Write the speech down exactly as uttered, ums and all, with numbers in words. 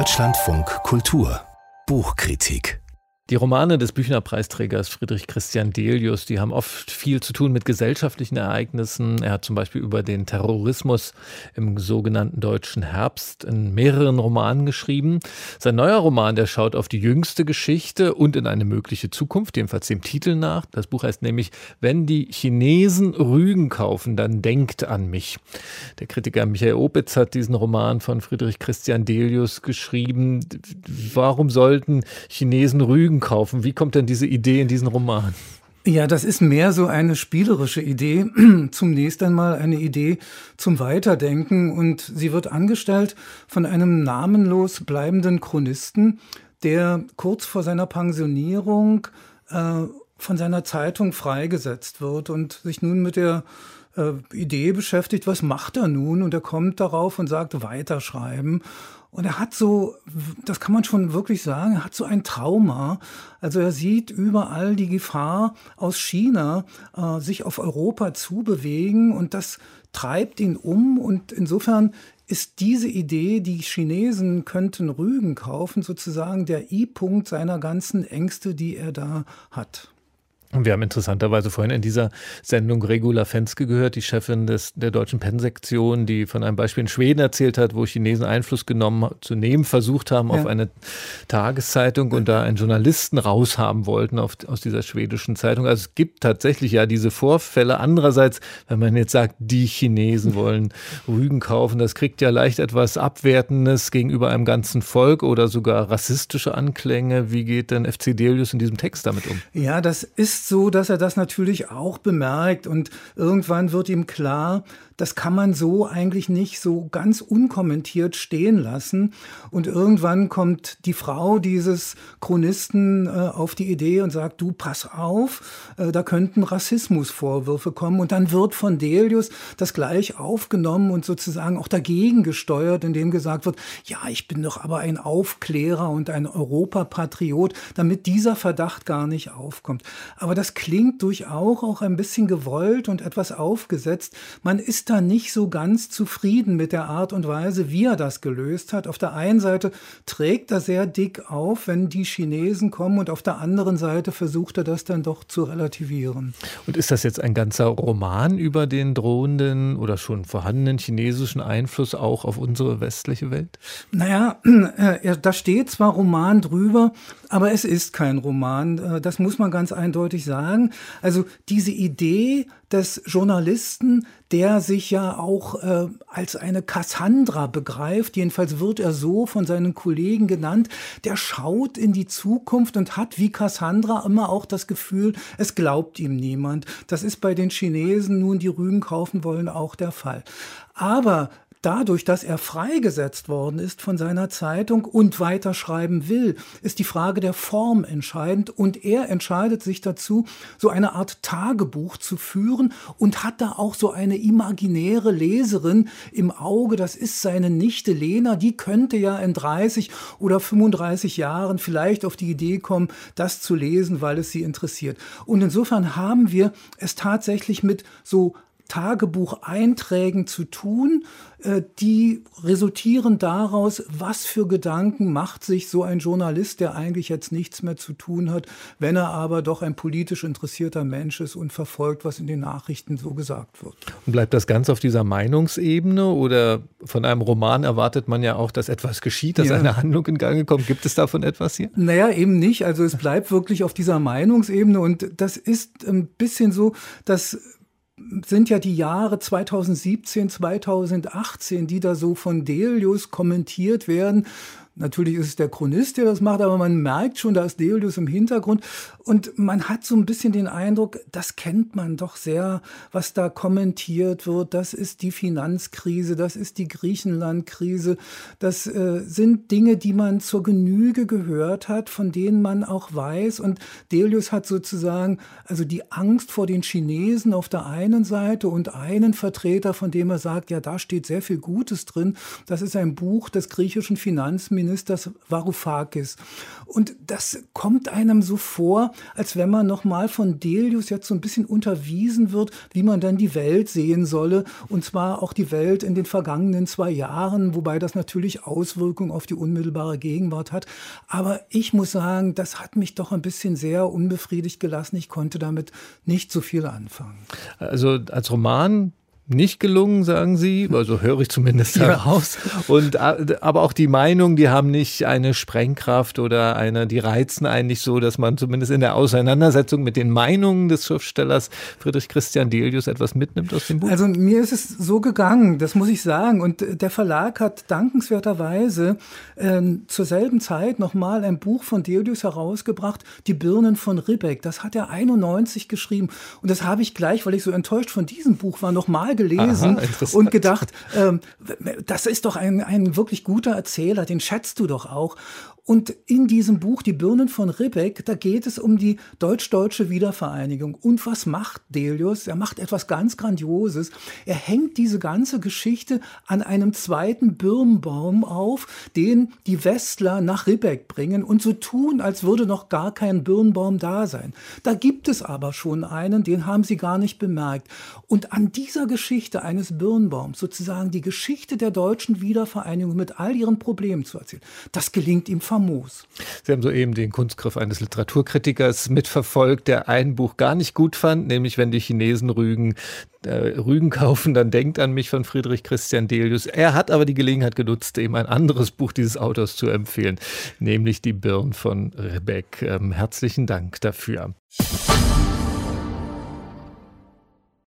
Deutschlandfunk Kultur Buchkritik. Die Romane des Büchner-Preisträgers Friedrich Christian Delius, die haben oft viel zu tun mit gesellschaftlichen Ereignissen. Er hat zum Beispiel über den Terrorismus im sogenannten Deutschen Herbst in mehreren Romanen geschrieben. Sein neuer Roman, der schaut auf die jüngste Geschichte und in eine mögliche Zukunft, jedenfalls dem Titel nach. Das Buch heißt nämlich »Wenn die Chinesen Rügen kaufen, dann denkt an mich«. Der Kritiker Michael Opitz hat diesen Roman von Friedrich Christian Delius geschrieben. Warum sollten Chinesen Rügen kaufen? Wie kommt denn diese Idee in diesen Roman? Ja, das ist mehr so eine spielerische Idee. Zunächst einmal eine Idee zum Weiterdenken. Und sie wird angestellt von einem namenlos bleibenden Chronisten, der kurz vor seiner Pensionierung äh, von seiner Zeitung freigesetzt wird und sich nun mit der äh, Idee beschäftigt, was macht er nun? Und er kommt darauf und sagt, weiterschreiben. Und er hat so, das kann man schon wirklich sagen, er hat so ein Trauma. Also er sieht überall die Gefahr aus China, äh, sich auf Europa zubewegen, und das treibt ihn um. Und insofern ist diese Idee, die Chinesen könnten Rügen kaufen, sozusagen der I-Punkt seiner ganzen Ängste, die er da hat. Wir haben interessanterweise vorhin in dieser Sendung Regula Fenske gehört, die Chefin des, der deutschen Penn-Sektion, die von einem Beispiel in Schweden erzählt hat, wo Chinesen Einfluss genommen zu nehmen versucht haben ja. auf eine Tageszeitung und da einen Journalisten raushaben wollten auf, aus dieser schwedischen Zeitung. Also es gibt tatsächlich ja diese Vorfälle. Andererseits, wenn man jetzt sagt, die Chinesen wollen Rügen kaufen, das kriegt ja leicht etwas Abwertendes gegenüber einem ganzen Volk oder sogar rassistische Anklänge. Wie geht denn F C Delius in diesem Text damit um? Ja, das ist so, dass er das natürlich auch bemerkt, und irgendwann wird ihm klar, das kann man so eigentlich nicht so ganz unkommentiert stehen lassen. Und irgendwann kommt die Frau dieses Chronisten äh, auf die Idee und sagt, du, pass auf, äh, da könnten Rassismusvorwürfe kommen. Und dann wird von Delius das gleich aufgenommen und sozusagen auch dagegen gesteuert, indem gesagt wird, ja, ich bin doch aber ein Aufklärer und ein Europapatriot, damit dieser Verdacht gar nicht aufkommt. Aber das klingt durchaus auch ein bisschen gewollt und etwas aufgesetzt. Man ist da nicht so ganz zufrieden mit der Art und Weise, wie er das gelöst hat. Auf der einen Seite trägt er sehr dick auf, wenn die Chinesen kommen, und auf der anderen Seite versucht er das dann doch zu relativieren. Und ist das jetzt ein ganzer Roman über den drohenden oder schon vorhandenen chinesischen Einfluss auch auf unsere westliche Welt? Naja, äh, da steht zwar Roman drüber, aber es ist kein Roman. Das muss man ganz eindeutig sagen. Also diese Idee des Journalisten, der sich ja auch äh, als eine Cassandra begreift, jedenfalls wird er so von seinen Kollegen genannt, der schaut in die Zukunft und hat wie Cassandra immer auch das Gefühl, es glaubt ihm niemand. Das ist bei den Chinesen, nun die Rügen kaufen wollen, auch der Fall. Aber dadurch, dass er freigesetzt worden ist von seiner Zeitung und weiterschreiben will, ist die Frage der Form entscheidend, und er entscheidet sich dazu, so eine Art Tagebuch zu führen, und hat da auch so eine imaginäre Leserin im Auge. Das ist seine Nichte Lena, die könnte ja in dreißig oder fünfunddreißig Jahren vielleicht auf die Idee kommen, das zu lesen, weil es sie interessiert. Und insofern haben wir es tatsächlich mit so Tagebucheinträgen zu tun, die resultieren daraus, was für Gedanken macht sich so ein Journalist, der eigentlich jetzt nichts mehr zu tun hat, wenn er aber doch ein politisch interessierter Mensch ist und verfolgt, was in den Nachrichten so gesagt wird. Und bleibt das Ganze auf dieser Meinungsebene, oder von einem Roman erwartet man ja auch, dass etwas geschieht, dass ja. eine Handlung in Gang kommt? Gibt es davon etwas hier? Naja, eben nicht. Also es bleibt wirklich auf dieser Meinungsebene, und das ist ein bisschen so, dass sind ja die Jahre zweitausendsiebzehn, zweitausendachtzehn, die da so von Delius kommentiert werden. Natürlich ist es der Chronist, der das macht, aber man merkt schon, da ist Delius im Hintergrund. Und man hat so ein bisschen den Eindruck, das kennt man doch sehr, was da kommentiert wird. Das ist die Finanzkrise, das ist die Griechenlandkrise. Das äh, sind Dinge, die man zur Genüge gehört hat, von denen man auch weiß. Und Delius hat sozusagen also die Angst vor den Chinesen auf der einen Seite und einen Vertreter, von dem er sagt, ja, da steht sehr viel Gutes drin. Das ist ein Buch des griechischen Finanzministers Premierministers Varoufakis. Und das kommt einem so vor, als wenn man nochmal von Delius jetzt so ein bisschen unterwiesen wird, wie man dann die Welt sehen solle. Und zwar auch die Welt in den vergangenen zwei Jahren, wobei das natürlich Auswirkungen auf die unmittelbare Gegenwart hat. Aber ich muss sagen, das hat mich doch ein bisschen sehr unbefriedigt gelassen. Ich konnte damit nicht so viel anfangen. Also als Roman nicht gelungen, sagen Sie, also höre ich zumindest heraus. Ja. Und aber auch die Meinungen, die haben nicht eine Sprengkraft oder eine, die reizen einen nicht so, dass man zumindest in der Auseinandersetzung mit den Meinungen des Schriftstellers Friedrich Christian Delius etwas mitnimmt aus dem Buch. Also mir ist es so gegangen, das muss ich sagen. Und der Verlag hat dankenswerterweise äh, zur selben Zeit nochmal ein Buch von Delius herausgebracht, Die Birnen von Ribbeck. Das hat er einundneunzig geschrieben. Und das habe ich gleich, weil ich so enttäuscht von diesem Buch war, nochmal gelesen. Aha, und gedacht, ähm, das ist doch ein, ein wirklich guter Erzähler, den schätzt du doch auch. Und in diesem Buch, Die Birnen von Ribbeck, da geht es um die deutsch-deutsche Wiedervereinigung. Und was macht Delius? Er macht etwas ganz Grandioses. Er hängt diese ganze Geschichte an einem zweiten Birnbaum auf, den die Westler nach Ribbeck bringen und so tun, als würde noch gar kein Birnbaum da sein. Da gibt es aber schon einen, den haben sie gar nicht bemerkt. Und an dieser Geschichte eines Birnbaums, sozusagen die Geschichte der deutschen Wiedervereinigung mit all ihren Problemen zu erzählen, das gelingt ihm famos. Sie haben soeben den Kunstgriff eines Literaturkritikers mitverfolgt, der ein Buch gar nicht gut fand, nämlich Wenn die Chinesen Rügen, äh, Rügen kaufen, dann denkt an mich, von Friedrich Christian Delius. Er hat aber die Gelegenheit genutzt, eben ein anderes Buch dieses Autors zu empfehlen, nämlich Die Birn von Ribbeck. Ähm, herzlichen Dank dafür.